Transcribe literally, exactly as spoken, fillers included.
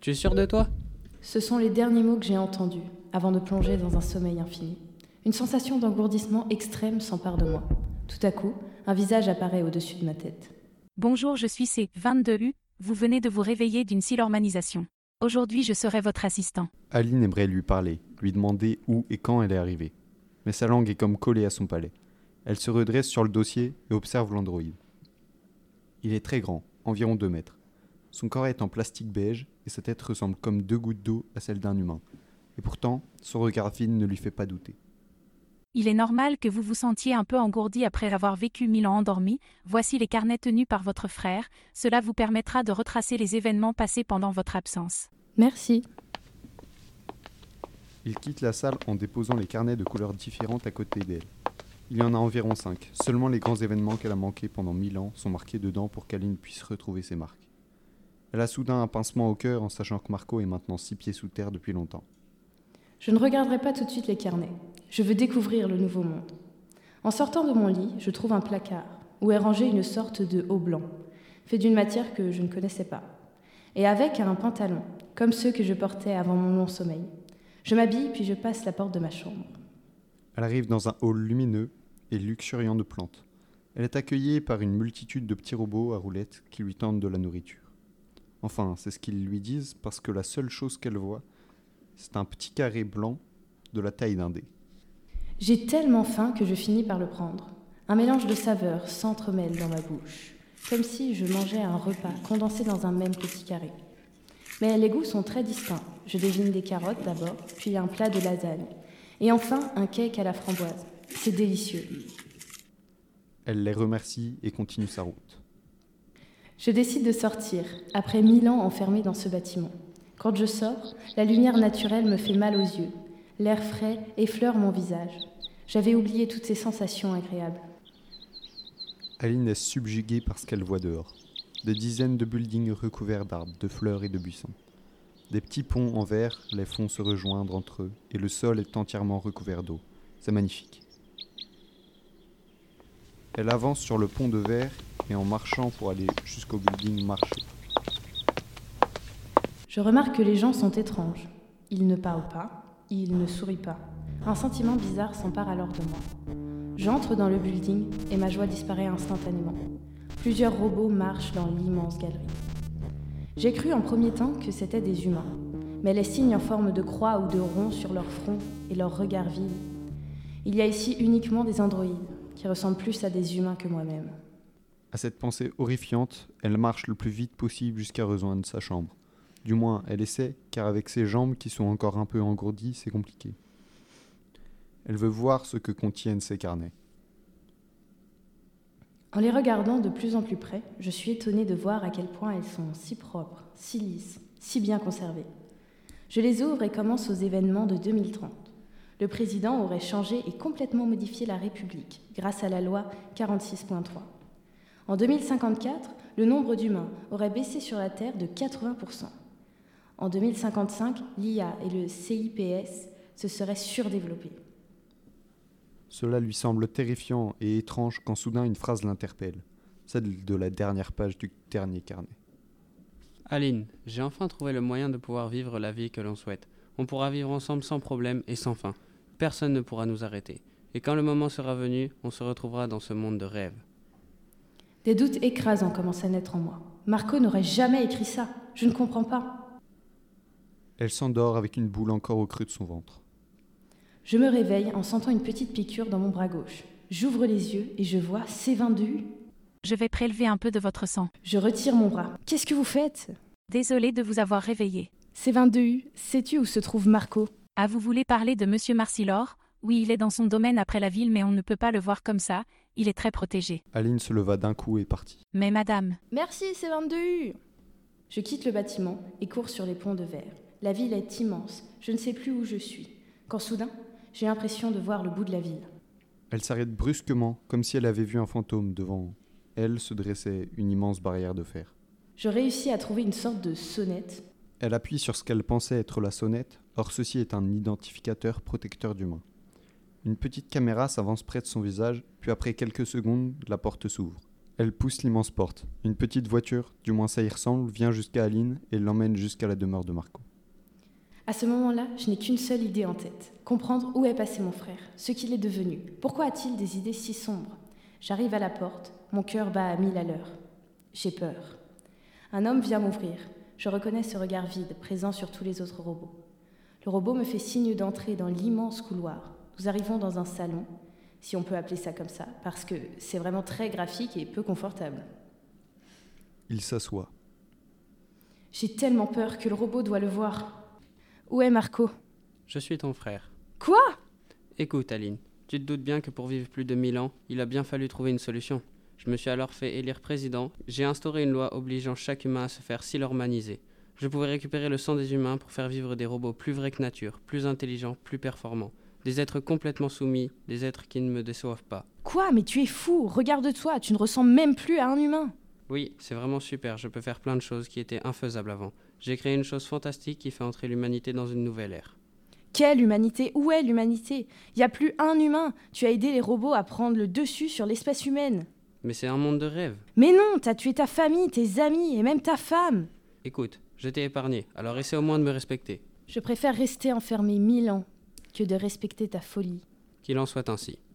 Tu es sûr de toi ? Ce sont les derniers mots que j'ai entendus, avant de plonger dans un sommeil infini. Une sensation d'engourdissement extrême s'empare de moi. Tout à coup, un visage apparaît au-dessus de ma tête. Bonjour, je suis C vingt-deux U, vous venez de vous réveiller d'une silormanisation. Aujourd'hui, je serai votre assistant. Aline aimerait lui parler, lui demander où et quand elle est arrivée. Mais sa langue est comme collée à son palais. Elle se redresse sur le dossier et observe l'androïde. Il est très grand, environ deux mètres. Son corps est en plastique beige et sa tête ressemble comme deux gouttes d'eau à celle d'un humain. Et pourtant, son regard vide ne lui fait pas douter. Il est normal que vous vous sentiez un peu engourdi après avoir vécu mille ans endormi. Voici les carnets tenus par votre frère. Cela vous permettra de retracer les événements passés pendant votre absence. Merci. Il quitte la salle en déposant les carnets de couleurs différentes à côté d'elle. Il y en a environ cinq. Seulement les grands événements qu'elle a manqués pendant mille ans sont marqués dedans pour qu'Aline puisse retrouver ses marques. Elle a soudain un pincement au cœur en sachant que Marco est maintenant six pieds sous terre depuis longtemps. Je ne regarderai pas tout de suite les carnets. Je veux découvrir le nouveau monde. En sortant de mon lit, je trouve un placard où est rangée une sorte de haut blanc, fait d'une matière que je ne connaissais pas, et avec un pantalon, comme ceux que je portais avant mon long sommeil. Je m'habille puis je passe la porte de ma chambre. Elle arrive dans un hall lumineux et luxuriant de plantes. Elle est accueillie par une multitude de petits robots à roulettes qui lui tendent de la nourriture. Enfin, c'est ce qu'ils lui disent parce que la seule chose qu'elle voit, c'est un petit carré blanc de la taille d'un dé. J'ai tellement faim que je finis par le prendre. Un mélange de saveurs s'entremêle dans ma bouche, comme si je mangeais un repas condensé dans un même petit carré. Mais les goûts sont très distincts. Je devine des carottes d'abord, puis un plat de lasagne, et enfin un cake à la framboise. C'est délicieux. Elle les remercie et continue sa route. Je décide de sortir, après mille ans enfermée dans ce bâtiment. Quand je sors, la lumière naturelle me fait mal aux yeux. L'air frais effleure mon visage. J'avais oublié toutes ces sensations agréables. Aline est subjuguée par ce qu'elle voit dehors. Des dizaines de buildings recouverts d'arbres, de fleurs et de buissons. Des petits ponts en verre les font se rejoindre entre eux et le sol est entièrement recouvert d'eau. C'est magnifique. Elle avance sur le pont de verre et en marchant pour aller jusqu'au building marché. Je remarque que les gens sont étranges. Ils ne parlent pas, ils ne sourient pas. Un sentiment bizarre s'empare alors de moi. J'entre dans le building et ma joie disparaît instantanément. Plusieurs robots marchent dans l'immense galerie. J'ai cru en premier temps que c'étaient des humains, mais les signes en forme de croix ou de rond sur leur front et leurs regards vides. Il y a ici uniquement des androïdes, qui ressemblent plus à des humains que moi-même. À cette pensée horrifiante, elle marche le plus vite possible jusqu'à rejoindre sa chambre. Du moins, elle essaie, car avec ses jambes qui sont encore un peu engourdies, c'est compliqué. Elle veut voir ce que contiennent ces carnets. En les regardant de plus en plus près, je suis étonnée de voir à quel point elles sont si propres, si lisses, si bien conservées. Je les ouvre et commence aux événements de deux mille trente. Le président aurait changé et complètement modifié la République grâce à la loi quarante-six point trois. En deux mille cinquante-quatre, le nombre d'humains aurait baissé sur la Terre de quatre-vingts pour cent. En deux mille cinquante-cinq, l'I A et le C I P S se seraient surdéveloppés. Cela lui semble terrifiant et étrange quand soudain une phrase l'interpelle, celle de la dernière page du dernier carnet. Aline, j'ai enfin trouvé le moyen de pouvoir vivre la vie que l'on souhaite. On pourra vivre ensemble sans problème et sans fin. Personne ne pourra nous arrêter. Et quand le moment sera venu, on se retrouvera dans ce monde de rêve. Des doutes écrasants commencent à naître en moi. Marco n'aurait jamais écrit ça. Je ne comprends pas. Elle s'endort avec une boule encore au creux de son ventre. Je me réveille en sentant une petite piqûre dans mon bras gauche. J'ouvre les yeux et je vois C vingt-deux U. Je vais prélever un peu de votre sang. Je retire mon bras. Qu'est-ce que vous faites ? Désolée de vous avoir réveillé. C vingt-deux U, sais-tu où se trouve Marco ? Ah, vous voulez parler de Monsieur Marcilor ? Oui, il est dans son domaine après la ville, mais on ne peut pas le voir comme ça. Il est très protégé. Aline se leva d'un coup et partit. Mais madame... Merci C vingt-deux U. Je quitte le bâtiment et cours sur les ponts de verre. La ville est immense. Je ne sais plus où je suis. Quand soudain, j'ai l'impression de voir le bout de la ville. Elle s'arrête brusquement, comme si elle avait vu un fantôme. Devant elle se dressait une immense barrière de fer. Je réussis à trouver une sorte de sonnette. Elle appuie sur ce qu'elle pensait être la sonnette, or ceci est un identificateur protecteur d'humain. Une petite caméra s'avance près de son visage, puis après quelques secondes, la porte s'ouvre. Elle pousse l'immense porte. Une petite voiture, du moins ça y ressemble, vient jusqu'à Aline et l'emmène jusqu'à la demeure de Marco. À ce moment-là, je n'ai qu'une seule idée en tête. Comprendre où est passé mon frère, ce qu'il est devenu. Pourquoi a-t-il des idées si sombres ? J'arrive à la porte, mon cœur bat à mille à l'heure. J'ai peur. Un homme vient m'ouvrir. Je reconnais ce regard vide, présent sur tous les autres robots. Le robot me fait signe d'entrer dans l'immense couloir. Nous arrivons dans un salon, si on peut appeler ça comme ça, parce que c'est vraiment très graphique et peu confortable. Il s'assoit. J'ai tellement peur que le robot doit le voir. Où est Marco ? Je suis ton frère. Quoi ? Écoute, Aline, tu te doutes bien que pour vivre plus de mille ans, il a bien fallu trouver une solution. Je me suis alors fait élire président. J'ai instauré une loi obligeant chaque humain à se faire silormaniser. Je pouvais récupérer le sang des humains pour faire vivre des robots plus vrais que nature, plus intelligents, plus performants. Des êtres complètement soumis, des êtres qui ne me déçoivent pas. Quoi ? Mais tu es fou ! Regarde-toi, tu ne ressembles même plus à un humain. Oui, c'est vraiment super, je peux faire plein de choses qui étaient infaisables avant. J'ai créé une chose fantastique qui fait entrer l'humanité dans une nouvelle ère. Quelle humanité ? Où est l'humanité ? Il n'y a plus un humain. Tu as aidé les robots à prendre le dessus sur l'espèce humaine. Mais c'est un monde de rêve. Mais non, t'as tué ta famille, tes amis et même ta femme. Écoute, je t'ai épargné, alors essaie au moins de me respecter. Je préfère rester enfermé mille ans que de respecter ta folie. Qu'il en soit ainsi.